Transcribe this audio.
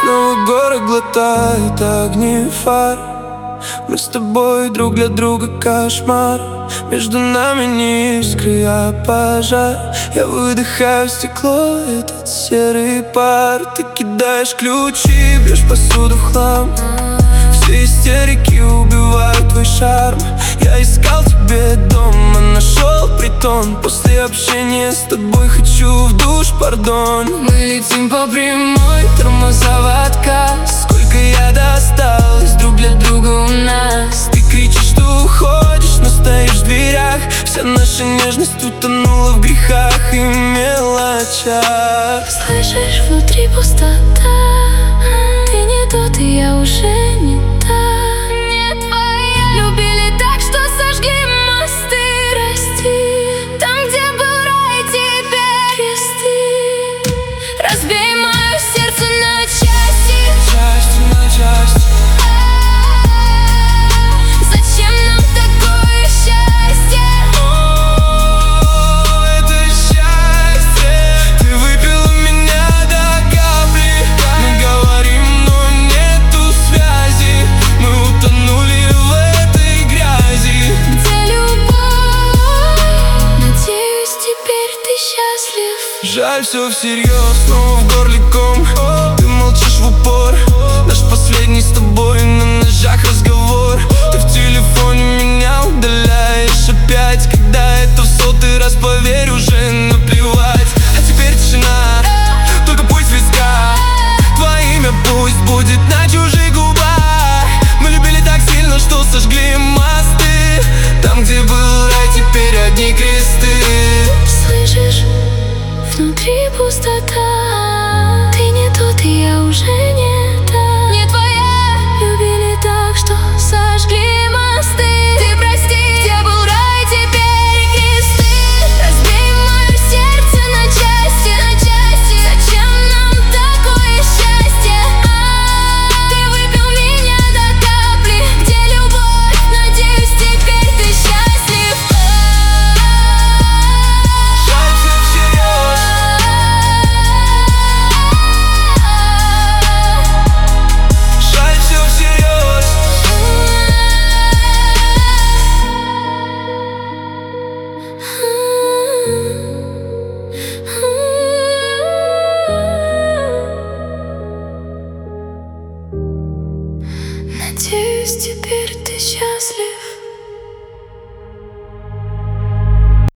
Снова горы глотают огни фар. Мы с тобой друг для друга кошмар. Между нами не искры, а пожар. Я выдыхаю в стекло этот серый пар. Ты кидаешь ключи, бьешь посуду в хлам. Все истерики убивают твой шарм. Я искал тебе дома, нашел притон. После общения с тобой хочу в душ, пардон. Мы летим по прямой, тормоза в отказ. Сколько я досталось друг для друга у нас. Ты кричишь, что уходишь, но стоишь в дверях. Вся наша нежность утонула в грехах и мелочах. Слышишь, внутри пустота. Ты не тот, и я уже не та. Не твоя. Любили так, что сожгли мосты. Расти там, где был рай, теперь кресты. Разбей мое сердце на части. Части на части. Зачем нам такое счастье? О, это счастье. Ты выпила меня до капли. Мы говорим, но нету связи. Мы утонули в этой грязи. Где любовь? Надеюсь, теперь ты счастлив. Жаль, все всерьез, снова в горле ком. Ты молчишь в упор. Наш последний с тобой на ножах разговор. Ты в телефоне меня удаляешь опять. Когда это в сотый раз, поверь, уже наплевать. А теперь тишина, только пусть виска. Твое имя пусть будет на чужих губах. Мы любили так сильно, что сожгли мосты. Там, где был рай, теперь одни кресты. Слышишь? Внутри пустота. Ты не тот, и я уже не та. Не твоя. Любили так, что сожгли мосты. Ты прости, где был рай, теперь кресты. Разбей мое сердце на части, на части. Зачем нам такое счастье? Ты выпил меня до капли. Где любовь? Надеюсь, теперь ты счастлив. Жаль, все всерьез. Жаль, все всерьез. Надеюсь, теперь ты счастлив.